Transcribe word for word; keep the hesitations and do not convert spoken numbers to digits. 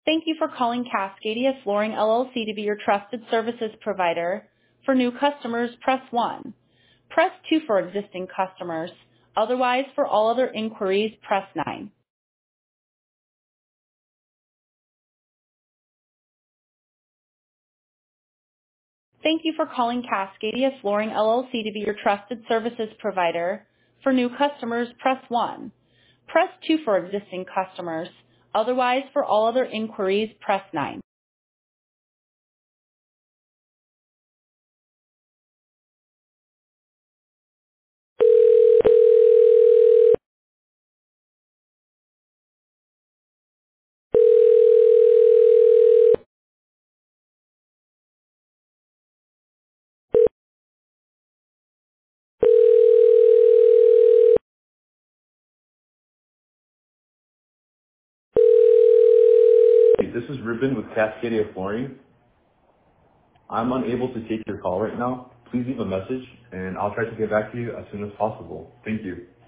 Thank you for calling Cascadia Flooring L L C to be your trusted services provider. For new customers, press one. Press two for existing customers. Otherwise, for all other inquiries, press nine. Thank you for calling Cascadia Flooring L L C to be your trusted services provider. For new customers, press one. Press two for existing customers. Otherwise, for all other inquiries, press nine. Hey, this is Ruben with Cascadia Flooring. I'm unable to take your call right now. Please leave a message, and I'll try to get back to you as soon as possible. Thank you.